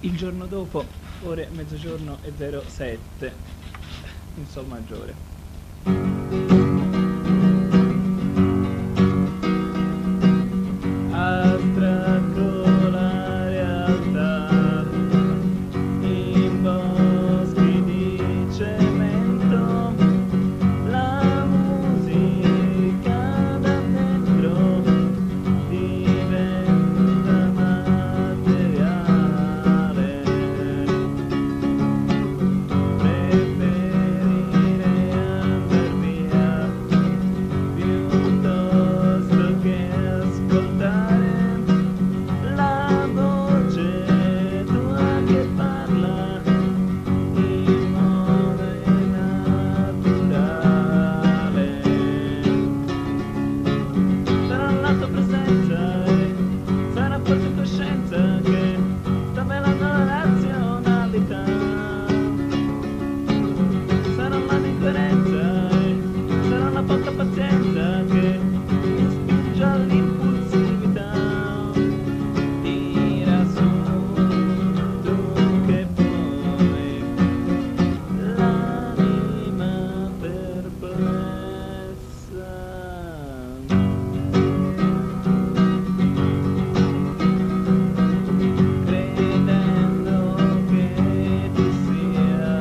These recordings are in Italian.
Il giorno dopo, ore mezzogiorno e 07, in sol maggiore. Astratto la realtà, in boschi di cemento, la musica da dentro diventa materiale. Preferire andar via piuttosto che ascoltare la voce tua che parla in modo innaturale. Sarà la tua presenza e sarà forse coscienza che sta velando la razionalità. Sarà la differenza e sarà la poca pazienza che mi spinge all'impulsività. Tira su tu che puoi l'anima perplessa. Credendo che tu sia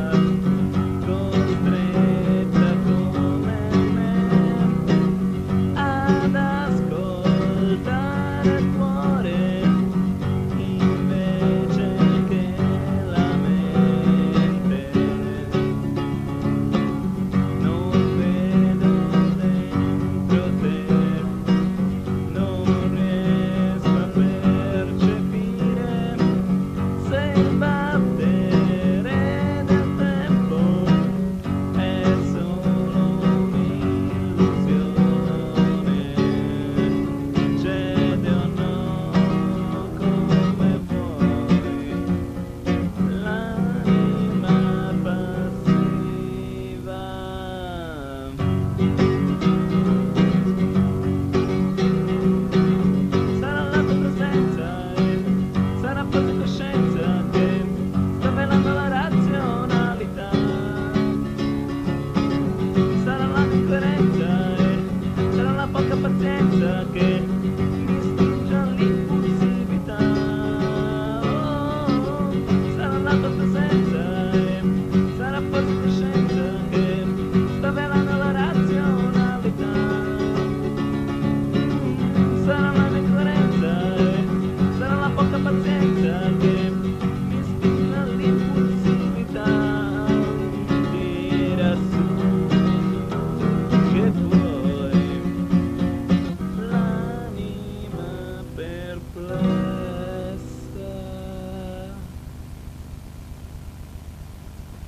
costretta come me ad ascoltare il cuore invece che la mente. Non vedo dentro te, non riesco a percepire se il battere del tempo è solo un'illusione. Cede o no come vuoi l'anima passiva. Sarà la tua presenza e sarà forse coscienza